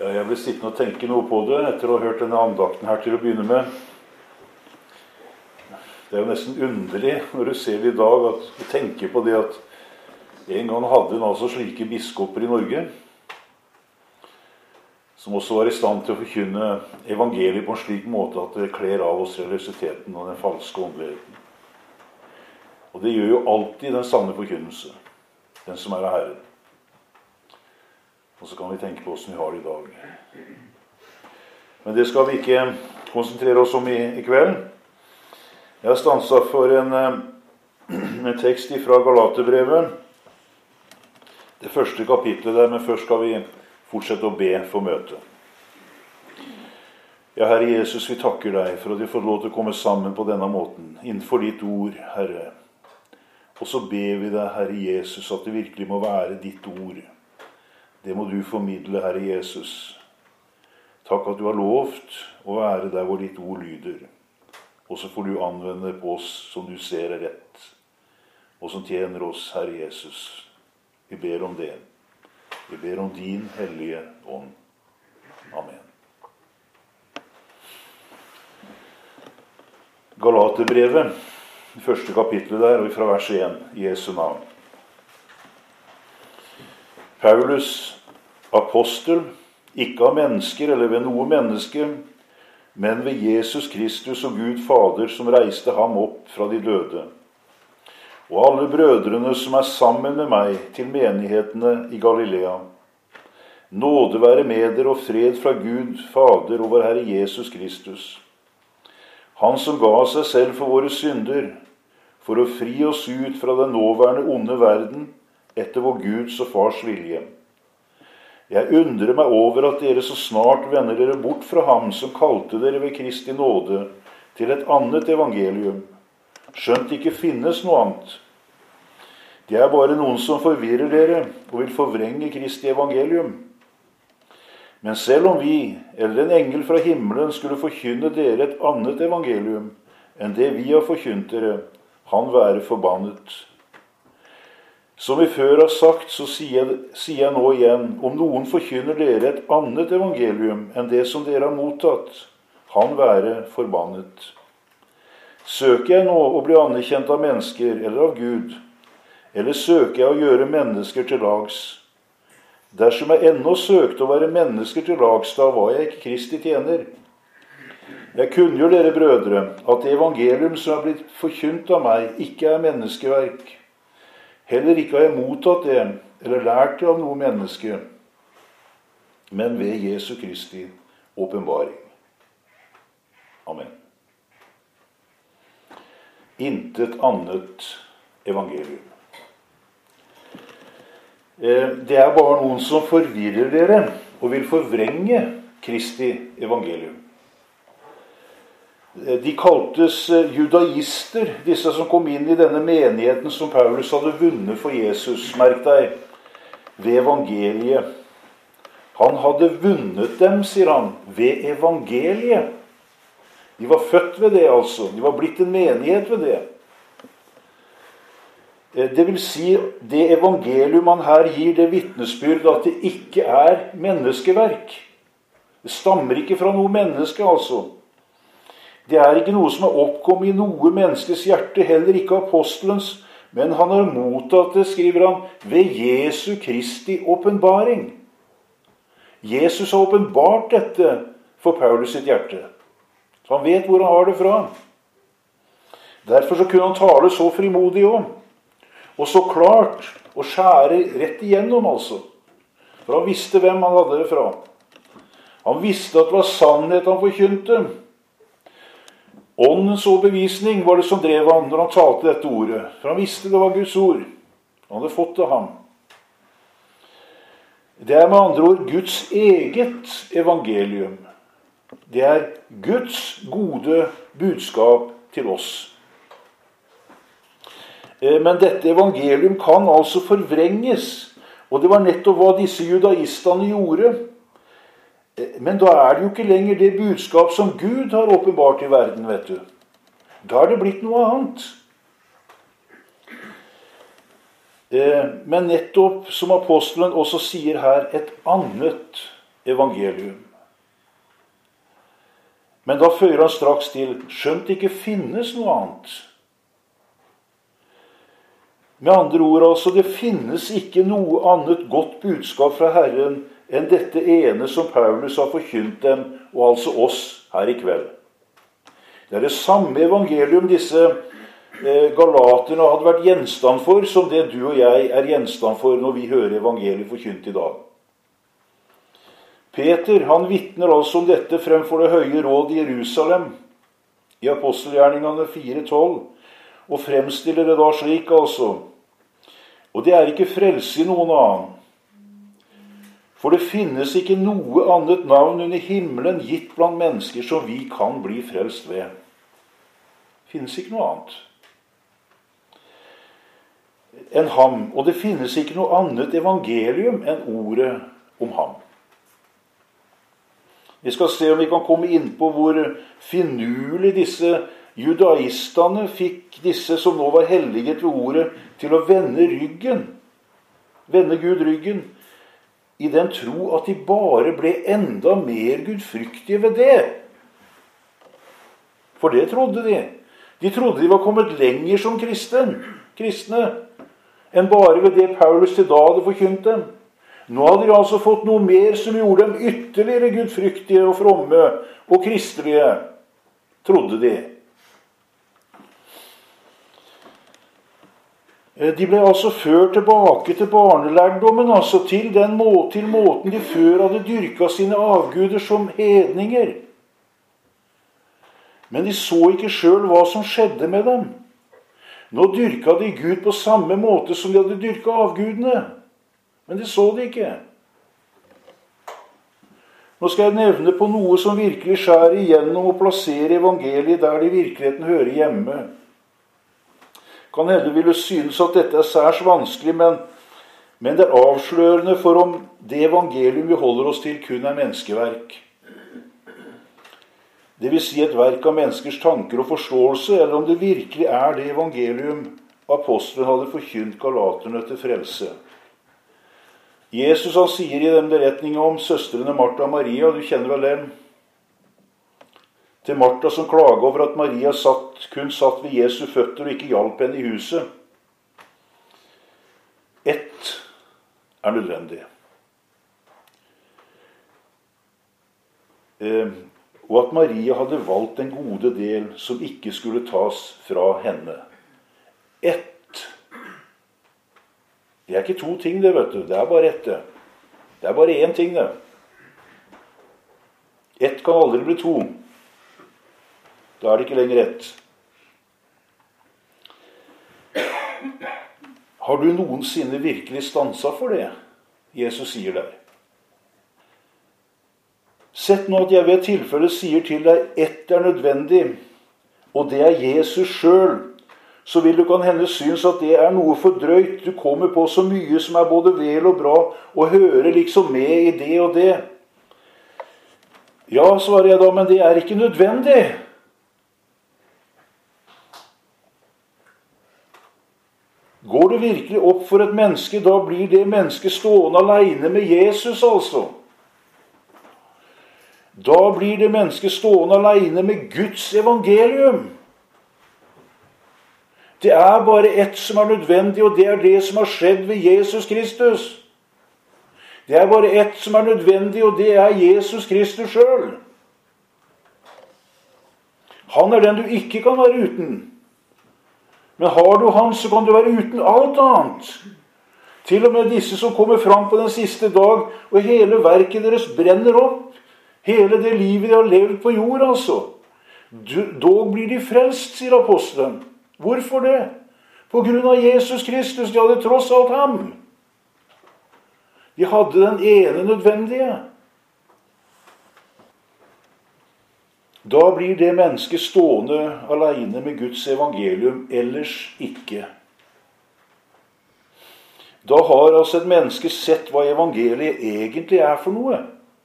Ja, jeg ble sittende og tenke noe på det etter å ha hørt denne andakten her til å begynne med. Det er jo nesten underlig når du ser det i dag, at du tenker på det at en gang hadde en altså slike biskoper i Norge, som også var i stand til å forkynne evangeliet på en slik måte at det kler av oss religiøsiteten og den falske åndeligheten. Og det gjør jo alltid den sanne forkynnelse, den som er av Herren. Og så kan vi tenke på hvordan vi har det i dag. Men det skal vi ikke konsentrere oss om i kveld. Jeg har stanset for en tekst fra Galaterbrevet. Det første kapitlet der, men først skal vi fortsette å be for møtet. Ja, Herre Jesus, vi takker deg for at vi får lov til å komme sammen på denne måten, innenfor ditt ord, Herre. Og så ber vi deg, Herre Jesus, at det virkelig må være ditt ord. Det må du formidle, Herre Jesus. Takk at du har lovt å være der hvor ditt ord lyder. Og så får du anvende på oss som du ser er rett, og som tjener oss, Herre Jesus. Vi ber om det. Vi ber om din hellige ånd. Amen. Galaterbrevet, det første kapitlet der, og fra vers 1, i Jesu navn. Paulus, apostel, ikke av mennesker eller ved noe menneske, men ved Jesus Kristus og Gud Fader som reiste ham opp fra de døde. Og alle brødrene som er sammen med meg til menighetene i Galilea. Nåde være med dere og fred fra Gud Fader og vår Herre Jesus Kristus. Han som ga seg selv for våre synder, for å fri oss ut fra den nåværende onde verden, etter vår Guds og Fars vilje. Jeg undrer meg over at dere så snart vender dere bort fra ham som kalte dere ved Kristi nåde til et annet evangelium, skjønt det ikke finnes noe annet. Det er bare noen som forvirrer dere og vil forvrenge Kristi evangelium. Men selv om vi, eller en engel fra himmelen, skulle forkynne dere et annet evangelium enn det vi har forkynt dere, han være forbannet. Som vi før har sagt, så sier jeg nå igjen, om noen forkynner dere et annet evangelium enn det som dere har mottatt, han være forbannet. Søker jeg nå å bli anerkjent av mennesker eller av Gud, eller søker jeg å gjøre mennesker til lags? Dersom jeg ennå søkte å være mennesker til lags, da var jeg ikke Kristi tjener. Jeg kunngjør dere, brødre, at det evangelium som er blitt forkynt av meg, ikke er menneskeverk. Heller ikke har jeg mottatt det, eller lært det av noe menneske, men ved Jesu Kristi åpenbaring. Amen. Intet annet evangelium. Det er bare noen som forvirrer dere og vil forvrenge Kristi evangelium. De kaltes judaister, disse som kom inn i denne menigheten som Paulus hadde vunnet for Jesus, merk deg, ved evangeliet. Han hadde vunnet dem, sier han, ved evangeliet. De var født ved det, altså. De var blitt en menighet ved det. Det vil si, det evangelium han her gir, det vitnesbyrd at det ikke er menneskeverk. Det stammer ikke fra noe menneske, altså. Det er ikke noe som er oppkommet i noe menneskes hjerte, heller ikke apostelens, men han har mottatt det, skriver han, ved Jesu Kristi åpenbaring. Jesus har åpenbart dette for Paulus sitt hjerte. Så han vet hvor han har det fra. Derfor så kunne han tale så frimodig om, og så klart, og skjære rett igjennom, altså. For han visste hvem han hadde det fra. Han visste at det var sannhet han forkynte. Åndens overbevisning var det som drev han når han talte dette ordet. For han visste det var Guds ord. Han hadde fått det av ham. Det er med andre ord Guds eget evangelium. Det er Guds gode budskap til oss. Men dette evangelium kan altså forvrenges. Og det var nettopp hva disse judaistene gjorde. Men da er det jo ikke lenger det budskap som Gud har åpenbart i verden, vet du. Da er det blitt noe annet. Men nettopp som apostelen også sier her, et annet evangelium. Men da føyer han straks til, skjønt det ikke finnes noe annet. Med andre ord, altså, det finnes ikke noe annet godt budskap fra Herren enn dette ene som Paulus har forkynt dem, og altså oss her i kveld. Det er det samme evangelium disse galaterne hadde vært gjenstand for, som det du og jeg er gjenstand for når vi hører evangeliet forkynt i dag. Peter, han vitner altså om dette fremfor det høye råd i Jerusalem, i apostelgjerningene 4:12, og fremstiller det da slik altså. Og det er ikke frelse i noen annen. For det finnes ikke noe annet navn under himmelen gitt blant mennesker som vi kan bli frelst ved. Det finnes ikke noe annet enn ham, og det finnes ikke noe annet evangelium enn ordet om ham. Vi skal se om vi kan komme inn på hvor finurlig disse judaistene fikk disse som nå var helliget ved ordet, til å vende Gud ryggen, i den tro at de bare ble enda mer gudfryktige ved det. For det trodde de. De trodde de var kommet lenger som kristne, enn bare ved det Paulus til da hadde forkynt dem. Nå hadde de altså fått noe mer som gjorde dem ytterligere gudfryktige og fromme og kristelige, trodde de. De ble altså ført tilbake til barnelærdommen, altså til måten de før hadde dyrket sine avguder som hedninger. Men de så ikke selv hva som skjedde med dem. Nå dyrket de Gud på samme måte som de hadde dyrket avgudene. Men det så de ikke. Nå skal jeg nevne på noe som virkelig skjærer igjennom og plasserer evangeliet der det i virkeligheten hører hjemme. Kan hende vil du synes at dette er særs vanskelig, men det er avslørende for om det evangelium vi holder oss til kun er menneskeverk. Det vil si et verk av menneskers tanker og forståelse, eller om det virkelig er det evangelium apostelen hadde forkynt galaterne til frelse. Jesus han sier i den beretningen om søstrene Martha og Maria, du kjenner vel dem, til Martha som klaget over at Maria kun satt ved Jesu føtter og ikke hjalp henne i huset. Ett er nødvendig. Og at Maria hadde valgt en gode del som ikke skulle tas fra henne. Ett. Det er ikke to ting det, vet du. Det er bare ett. Det er bare én ting det. Ett kan aldri bli to. Da er det ikke lenger ett. Har du noensinne virkelig stanset for det Jesus sier der? Sett nå at jeg ved et tilfelle sier til deg ett er nødvendig, og det er Jesus selv, så vil du kan hende synes at det er noe for drøyt. Du kommer på så mye som er både vel og bra, og hører liksom med i det og det. Ja, svarer jeg da, men det er ikke nødvendig. Går det virkelig opp for et menneske, da blir det mennesket stående alene med Jesus, altså. Da blir det mennesket stående alene med Guds evangelium. Det er bare ett som er nødvendig, og det er det som har skjedd ved Jesus Kristus. Det er bare ett som er nødvendig, og det er Jesus Kristus selv. Han er den du ikke kan være uten. Men har du han, så kan du være uten alt annet. Til og med disse som kommer fram på den siste dag, og hele verket deres brenner opp. Hele det livet de har levd på jord, altså. Dog blir de frelst, sier apostelen. Hvorfor det? På grunn av Jesus Kristus. De hadde tross alt ham. De hadde den ene nødvendige. Da blir det mennesket stående alene med Guds evangelium, ellers ikke. Da har altså et menneske sett hva evangeliet egentlig er for noe.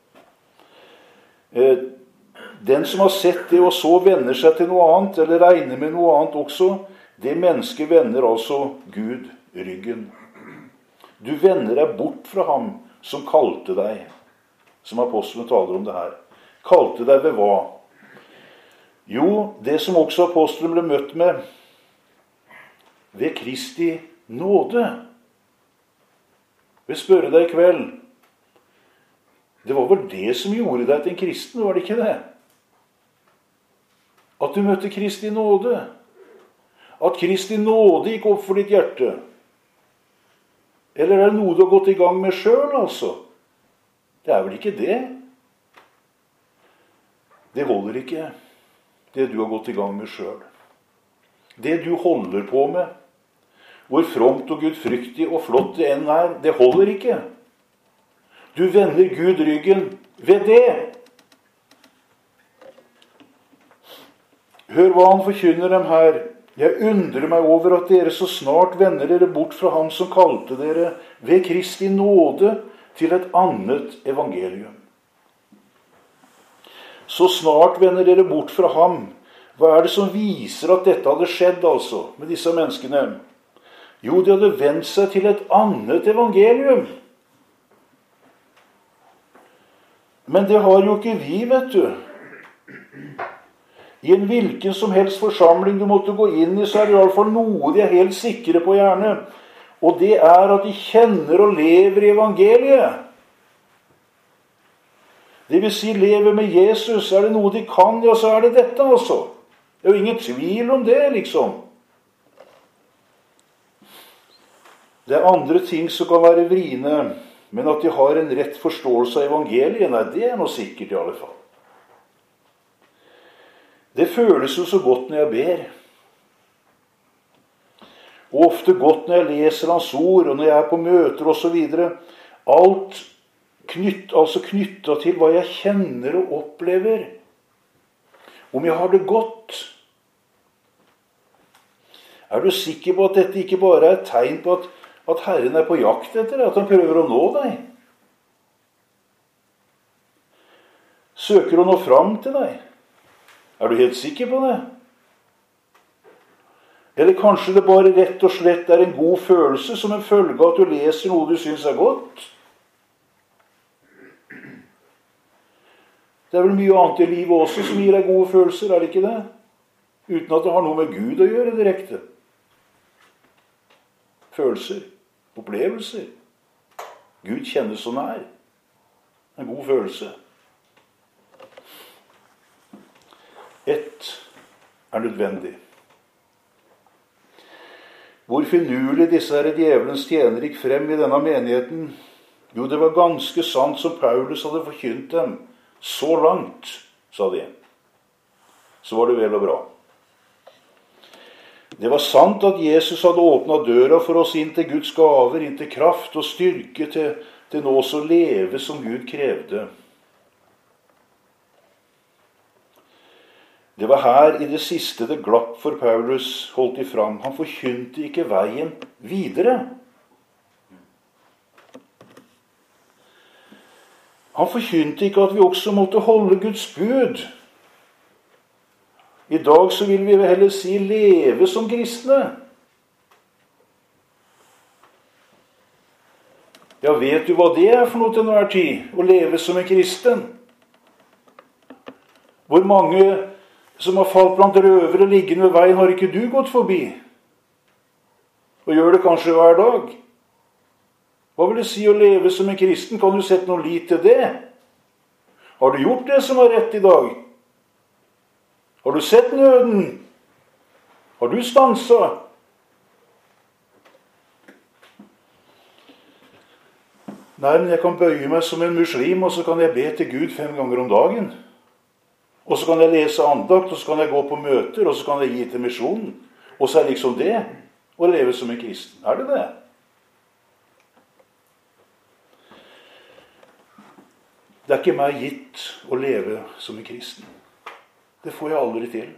Den som har sett det og så vender seg til noe annet, eller regner med noe annet også, det mennesket vender altså Gud ryggen. Du vender deg bort fra ham som kalte deg, som apostlene taler om det her. Kalte deg ved hva? Jo, det som også apostlene ble møtt med, ved Kristi nåde. Jeg vil spørre deg i kveld, det var vel det som gjorde deg til en kristen, var det ikke det? At du møtte Kristi nåde. At Kristi nåde gikk opp for ditt hjerte. Eller er det noe du har gått i gang med selv, altså? Det er vel ikke det? Det holder ikke, det du har gått i gang med selv. Det du holder på med, hvor fromt og gudfryktig og flott det enn er, det holder ikke. Du vender Gud ryggen ved det. Hør hva han forkynner dem her. Jeg undrer meg over at dere så snart vender dere bort fra ham som kalte dere ved Kristi nåde til et annet evangelium. Så snart vender dere bort fra ham. Hva er det som viser at dette hadde skjedd altså med disse menneskene? Jo, de hadde vendt seg til et annet evangelium. Men det har jo ikke vi, vet du. I en hvilken som helst forsamling du måtte gå inn i, så er det i alle fall noe de er helt sikre på gjerne. Og det er at de kjenner og lever i evangeliet. Det vil si, lever med Jesus. Er det noe de kan, ja, så er det dette altså. Det er jo ingen tvil om det, liksom. Det er andre ting som kan være vriene, men at de har en rett forståelse av evangeliet, nei, det er noe sikkert i alle fall. Det føles jo så godt når jeg ber. Og ofte godt når jeg leser hans ord, og når jeg er på møter og så videre. Alt knyttet til hva jeg kjenner og opplever. Om jeg har det godt. Er du sikker på at dette ikke bare er et tegn på at Herren er på jakt etter deg, at han prøver å nå deg? Søker å nå fram til deg? Er du helt sikker på det? Eller kanskje det bare rett og slett er en god følelse som en følge av at du leser noe du synes er godt? Det er vel mye annet i livet også som gir deg gode følelser, er det ikke det? Uten at det har noe med Gud å gjøre direkte. Følelser, opplevelser. Gud kjennes så nær. En god følelse. Ett er nødvendig. Hvor finurlig disse her djevelens tjenere gikk frem i denne menigheten. Jo, det var ganske sant som Paulus hadde forkynt dem. Så langt, sa de. Så var det vel og bra. Det var sant at Jesus hadde åpnet døra for oss inn til Guds gaver, inn til kraft og styrke, til nå også leve som Gud krevde. Det var her i det siste det glapp for Paulus, holdt de fram. Han forkynte ikke veien videre. Han forkynte ikke at vi også måtte holde Guds bud. I dag så vil vi heller si leve som kristne. Ja, vet du hva det er for noe til enhver tid? Å leve som en kristen? Hvor mange som har falt blant røvere liggende ved veien, har ikke du gått forbi? Og gjør det kanskje hver dag? Hva vil det si å leve som en kristen? Kan du sette noe lit til det? Har du gjort det som var rett i dag? Har du sett nøden? Har du stanset? Nei, men jeg kan bøye meg som en muslim, og så kan jeg be til Gud 5 ganger om dagen. Og så kan jeg lese andakt, og så kan jeg gå på møter, og så kan jeg gi til misjonen. Og så er liksom det å leve som en kristen. Er det det? Det er ikke meg gitt å leve som en kristen. Det får jeg aldri til.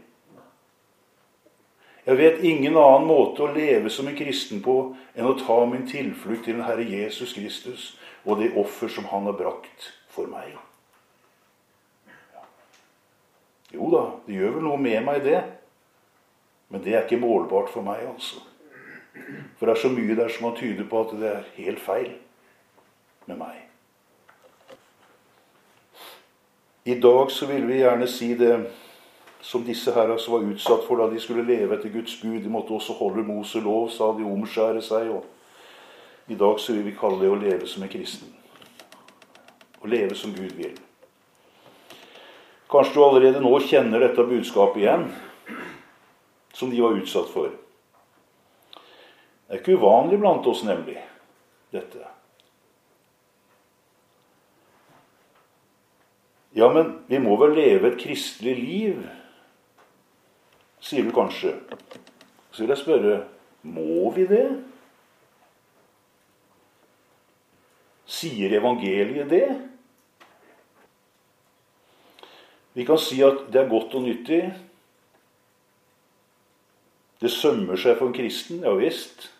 Jeg vet ingen annen måte å leve som en kristen på enn å ta min tilflukt til den Herre Jesus Kristus og det offer som han har brakt for meg. Jo da, det gjør vel noe med meg det. Men det er ikke målbart for meg, altså. For det er så mye der som man tyder på at det er helt feil med meg. I dag så vil vi gjerne si det som disse her altså var utsatt for da de skulle leve etter Guds bud. De måtte også holde Mose lov, sa de, omskjære seg. Og i dag så vil vi kalle det å leve som en kristen. Å leve som Gud vil. Kanskje du allerede nå kjenner dette budskapet igjen, som de var utsatt for. Det er ikke uvanlig blant oss, nemlig, dette. Ja, men vi må vel leve et kristelig liv, sier du kanskje. Så vil jeg spørre, må vi det? Sier evangeliet det? Vi kan si at det er godt og nyttig. Det sømmer seg for en kristen, ja visst.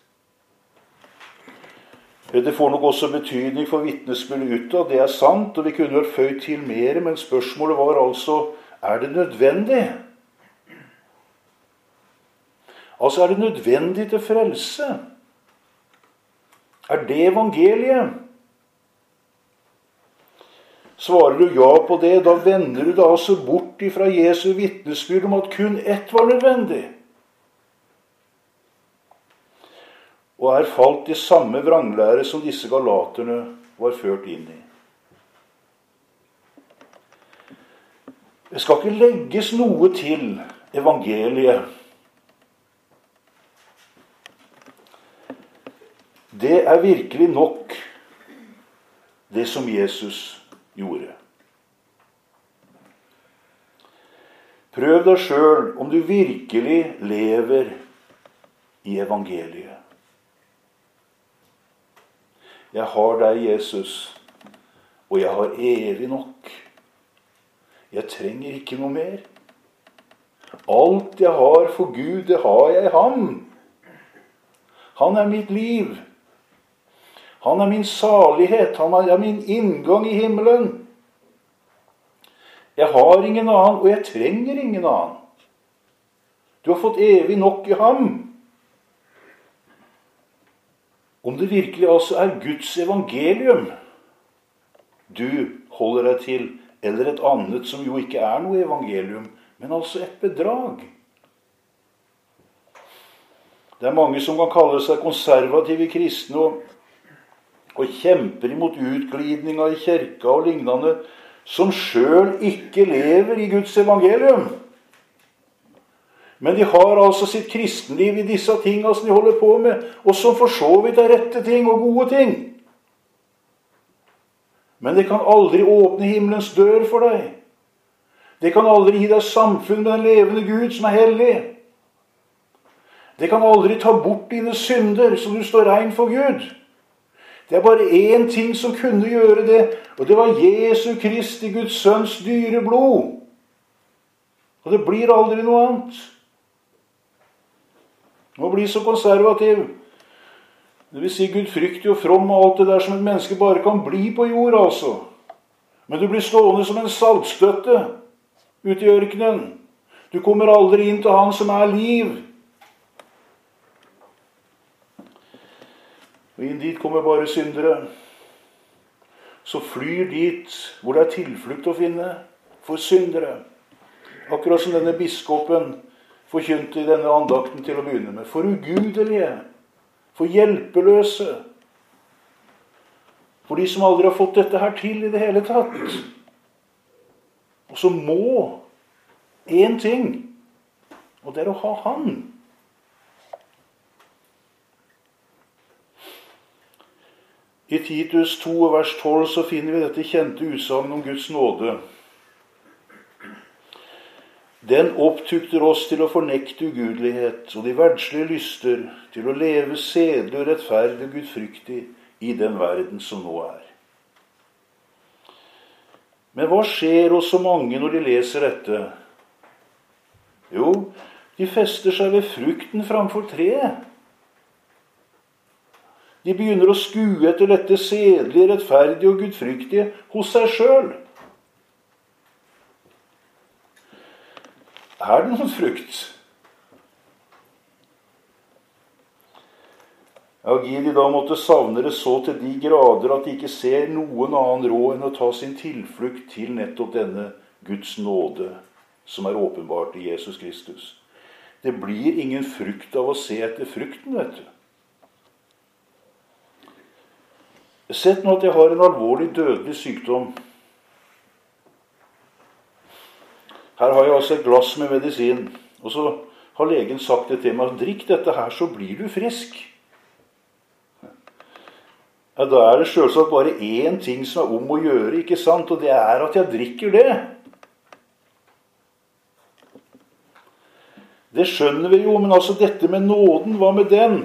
Det får nok også betydning for vitnesbyrdet utad, det er sant, og vi kunne vel føyd til mer, men spørsmålet var altså, er det nødvendig? Altså, er det nødvendig til frelse? Er det evangeliet? Svarer du ja på det, da vender du deg altså bort ifra Jesu vitnesbyrd om at kun ett var nødvendig. Og er falt i samme vranglære som disse galaterne var ført inn i. Det skal ikke legges noe til evangeliet. Det er virkelig nok, det som Jesus gjorde. Prøv deg selv om du virkelig lever i evangeliet. Jeg har deg, Jesus, og jeg har evig nok. Jeg trenger ikke noe mer. Alt jeg har for Gud, det har jeg i ham. Han er mitt liv. Han er min salighet. Han er min inngang i himmelen. Jeg har ingen annen, og jeg trenger ingen annen. Du har fått evig nok i ham. Om det virkelig altså er Guds evangelium du holder deg til, eller et annet som jo ikke er noe evangelium, men altså et bedrag. Det er mange som kan kalle seg konservative kristne og kjemper imot utglidninga i kirka og lignende, som selv ikke lever i Guds evangelium. Men de har altså sitt kristenliv i disse tingene som de holder på med, og som for så vidt er rette ting og gode ting. Men det kan aldri åpne himmelens dør for deg. Det kan aldri gi deg samfunn med den levende Gud som er hellig. Det kan aldri ta bort dine synder så du står rein for Gud. Det er bare én ting som kunne gjøre det, og det var Jesu Kristi, Guds sønns dyre blod. Og det blir aldri noe annet. Må bli så konservativ. Det vil si gudfryktig og from og alt det der som et menneske bare kan bli på jord, altså. Men du blir stående som en saltstøtte ute i ørkenen. Du kommer aldri inn til han som er liv. Og inn dit kommer bare syndere. Så flyr dit hvor det er tilflukt å finne for syndere. Akkurat som denne biskopen forkynte i denne andakten til å begynne med. For ugudelige, for hjelpeløse, for de som aldri har fått dette her til i det hele tatt. Og så må én ting, og det er å ha han. I Titus 2, vers 12, så finner vi dette kjente utsagn om Guds nåde. Den opptukter oss til å fornekte ugudelighet og de verdslige lyster, til å leve sedelig og rettferdig og gudfryktig i den verden som nå er. Men hva skjer hos så mange når de leser dette? Jo, de fester seg ved frukten framfor treet. De begynner å skue etter dette sedelige, rettferdige og gudfryktige hos seg selv. Er det noen frukt? Ja, Gidi da måtte savne det så til de grader at de ikke ser noen annen råd enn å ta sin tilflukt til nettopp denne Guds nåde, som er åpenbart i Jesus Kristus. Det blir ingen frukt av å se etter frukten, vet du. Sett nå at jeg har en alvorlig dødelig sykdom. Her har jeg altså et glass med medisin, og så har legen sagt det til meg, drikk dette her, så blir du frisk. Ja, da er det selvsagt bare én ting som er om å gjøre, ikke sant? Og det er at jeg drikker det. Det skjønner vi jo, men altså dette med nåden, hva med den?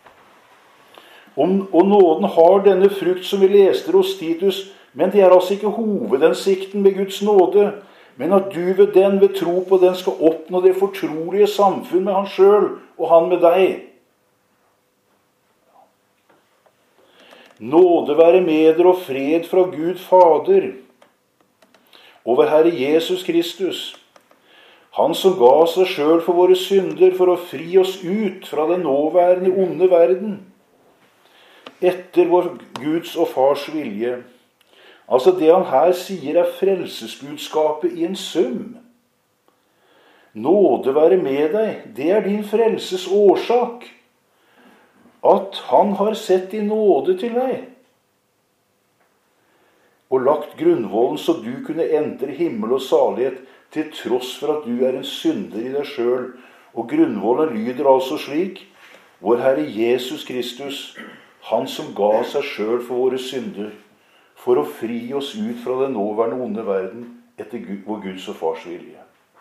Og nåden har denne frukt som vi leste hos Titus, men det er altså ikke hovedhensikten med Guds nåde, men at du ved den, ved tro på den, skal oppnå det fortrolige samfunn med han selv, og han med deg. Nåde være med dere og fred fra Gud Fader, over Herre Jesus Kristus, han som ga seg selv for våre synder, for å fri oss ut fra den nåværende onde verden, etter vår Guds og Fars vilje. Altså det han her sier er frelsesbudskapet i en sum. Nåde være med deg, det er din frelses årsak. At han har sett i nåde til deg. Og lagt grunnvollen så du kunne entre himmel og salighet, til tross for at du er en synder i deg selv. Og grunnvollen lyder altså slik, vår Herre Jesus Kristus, han som ga seg selv for våre synder, for å fri oss ut fra den nåværende onde verden etter vår Guds og Fars vilje.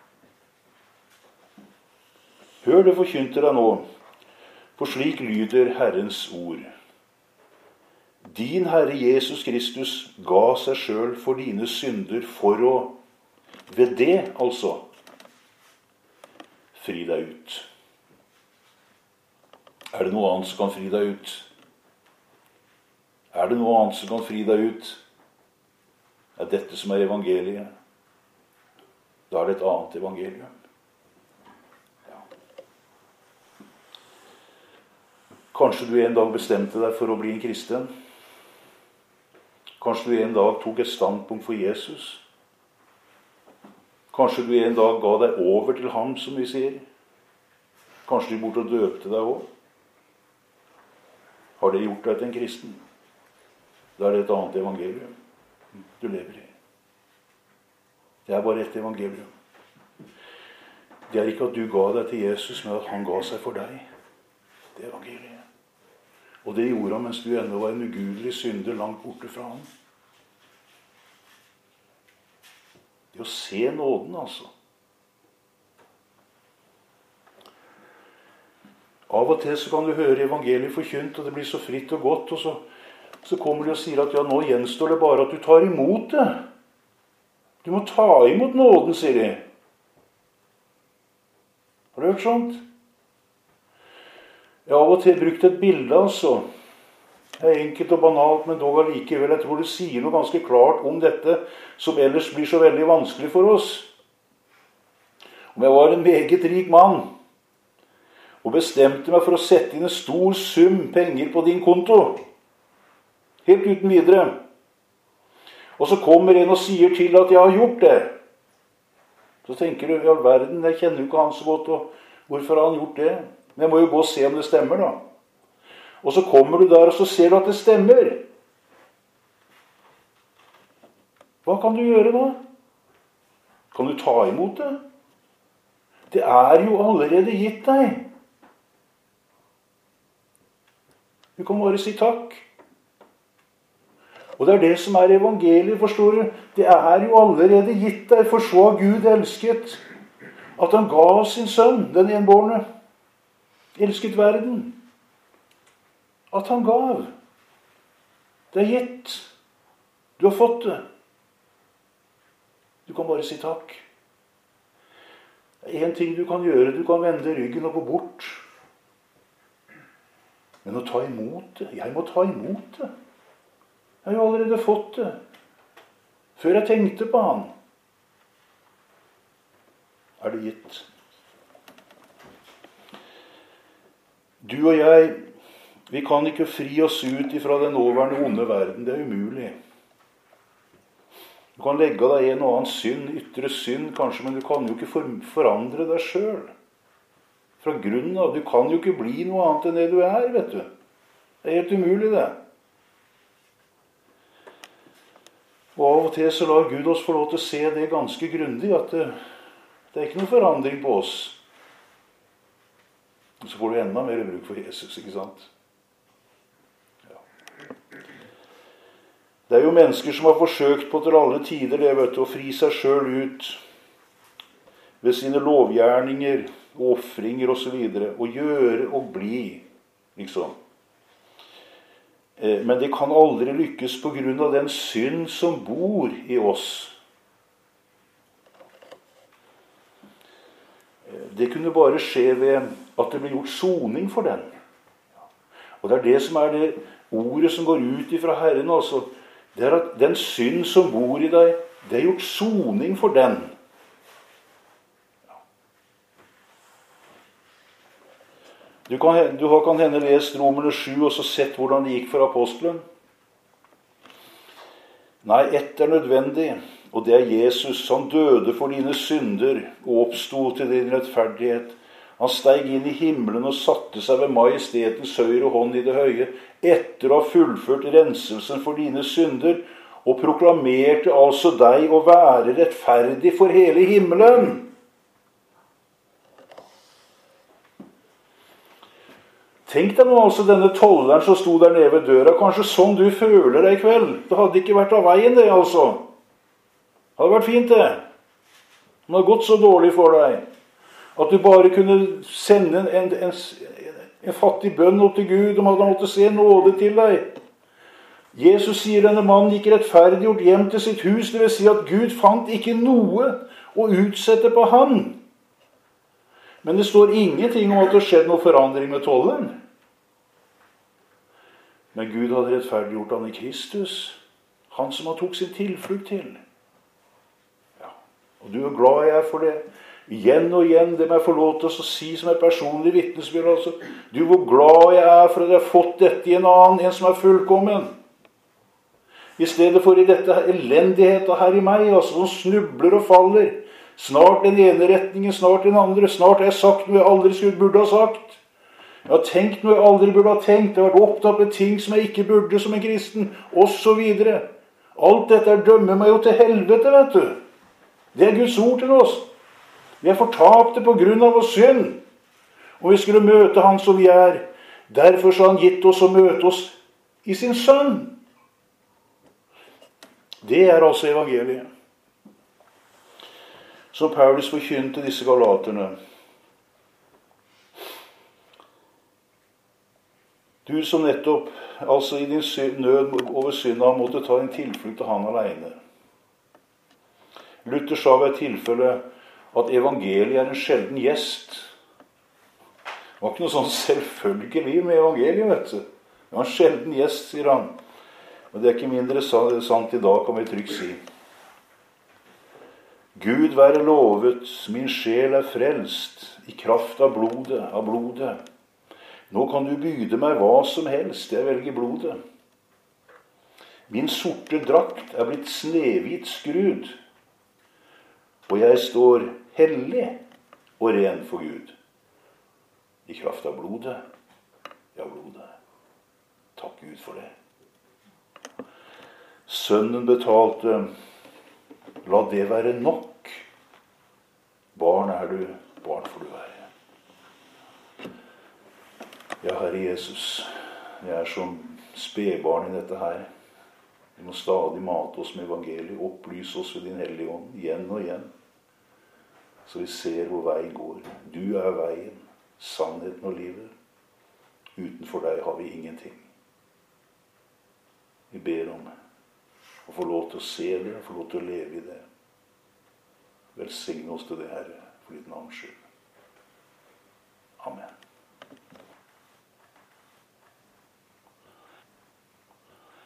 Hør det forkynte deg nå, for slik lyder Herrens ord. Din Herre Jesus Kristus ga seg selv for dine synder for å, ved det altså, fri deg ut. Er det noe annet som kan fri deg ut? Er det noe annet som kan fri deg ut? Er dette som er evangeliet? Da er det et annet evangelium. Ja. Kanskje du en dag bestemte deg for å bli en kristen. Kanskje du en dag tok et standpunkt for Jesus. Kanskje du en dag ga deg over til ham, som vi sier. Kanskje du bort og døpte deg også. Har det gjort deg til en kristen? Da er det et annet evangelium du lever i. Det er bare et evangelium. Det er ikke at du ga deg til Jesus, men at han ga seg for deg. Det er evangeliet. Og det gjorde han mens du ennå var en ugudelig synder langt borte fra ham. Det å se nåden, altså. Av og til så kan du høre evangeliet forkynt, og det blir så fritt og godt, og så kommer de og sier at ja, nå gjenstår det bare at du tar imot det. Du må ta imot nåden, sier de. Har du hørt sånt? Jeg har av og til brukt et bilde, altså. Det er enkelt og banalt, men dog allikevel. Jeg tror det sier noe ganske klart om dette, som ellers blir så veldig vanskelig for oss. Om jeg var en meget rik mann, og bestemte meg for å sette inn en stor sum penger på din konto, helt uten videre. Og så kommer en og sier til at jeg har gjort det. Så tenker du, i all verden, jeg kjenner jo ikke han så godt, og hvorfor har han gjort det? Men jeg må jo gå og se om det stemmer da. Og så kommer du der, og så ser du at det stemmer. Hva kan du gjøre da? Kan du ta imot det? Det er jo allerede gitt deg. Du kan bare si takk. Og det er det som er evangeliet, forstår du. Det er jo allerede gitt deg, for så har Gud elsket, at han ga sin sønn, den enbårne, elsket verden. At han gav. Det er gitt. Du har fått det. Du kan bare si takk. Det er en ting du kan gjøre. Du kan vende ryggen og gå bort. Men å ta imot det. Jeg må ta imot det. Jeg har jo allerede fått det. Før jeg tenkte på han. Er det gitt. Du og jeg Vi kan ikke fri oss ut ifra den nåværende onde verden. Det er umulig. Du kan legge deg en og annen synd, ytre synd kanskje, men du kan jo ikke forandre deg selv. Fra grunnen av. Du kan jo ikke bli noe annet enn det du er, vet du. Det er helt umulig, det. Og av og til så lar Gud oss få lov til å se det ganske grundig, at det er ikke noe forandring på oss. Og så får du enda mer bruk for Jesus, ikke sant? Det er jo mennesker som har forsøkt på til alle tider det, vet du, å fri seg selv ut ved sine lovgjerninger, offringer og så videre, og gjøre og bli, liksom. Men det kan aldri lykkes på grunn av den synd som bor i oss. Det kunne bare skje ved at det ble gjort soning for den. Og det er det som er det ordet som går ut ifra Herren, altså. Det er at den synd som bor i deg, det er gjort soning for den. Du har kan hende lest Romerne 7 og så sett hvordan det gikk for apostelen. Nei, ett er nødvendig, og det er Jesus. Han døde for dine synder og oppstod til din rettferdighet. Han steg inn i himmelen og satte seg ved majestetens høyre hånd i det høye, etter å ha fullført renselsen for dine synder, og proklamerte altså deg å være rettferdig for hele himmelen. Tenk deg nå altså denne tolleren som sto der nede ved døra. Kanskje sånn du føler deg i kveld. Det hadde ikke vært av veien det, altså. Det hadde vært fint det. Det hadde gått så dårlig for deg at du bare kunne sende en fattig bønn opp til Gud om at han måtte se nåde til deg. Jesus sier denne mannen gikk rettferdiggjort hjem til sitt hus. Det vil si at Gud fant ikke noe å utsette på han. Men det står ingenting om at det skjedde noe forandring med tollen. Men Gud hadde rettferdiggjort han i Kristus. Han som han tok sin tilflukt til. Ja. Og du er glad jeg er for det. Igjen og igjen, det må jeg få lov til å si som et personlig vitnesbyrd. Altså. Du, hvor glad jeg er for at jeg har fått dette i en annen, en som er fullkommen. I stedet for i dette elendigheten her i meg, altså, som snubler og faller. Snart den ene retningen, snart den andre. Snart har jeg sagt noe jeg aldri burde ha sagt. Jeg har tenkt noe jeg aldri burde ha tenkt. Jeg har vært opptatt med ting som jeg ikke burde som en kristen, og så videre. Alt dette dømmer meg jo til helvete, vet du. Det er Guds ord til oss. Vi er fortapte på grunn av vår synd. Og vi skulle møte han som vi er. Derfor så har han gitt oss å møte oss i sin sønn. Det er altså evangeliet. Som Paulus forkynte disse galaterne. Du som nettopp, altså i din nød over synda, måtte ta en tilflukt til han alene. Luther sa ved et tilfelle at evangeliet er en sjelden gjest. Det var ikke noe sånn selvfølgelig med evangeliet, vet du. Det var en sjelden gjest, sier han. Og det er ikke mindre sant i dag, kan vi trygt si. Gud være lovet, min sjel er frelst, i kraft av blodet. Nå kan du byde meg hva som helst, jeg velger blodet. Min sorte drakt er blitt snehvit skrud, og jeg står hellig og ren for Gud. I kraft av blodet. Ja, blodet. Takk Gud for det. Sønnen betalte. La det være nok. Barn er du, barn får du være. Ja, Herre Jesus, jeg er som spedbarn i dette her. Vi må stadig mate oss med evangeliet, opplyse oss ved din hellige ånd, igjen og igjen. Så vi ser hvor veien går. Du er veien, sannheten og livet. Utenfor deg har vi ingenting. Vi ber om å få lov til å se det, og få lov til å leve i det. Velsigne oss til det, Herre, for ditt navns skyld. Amen.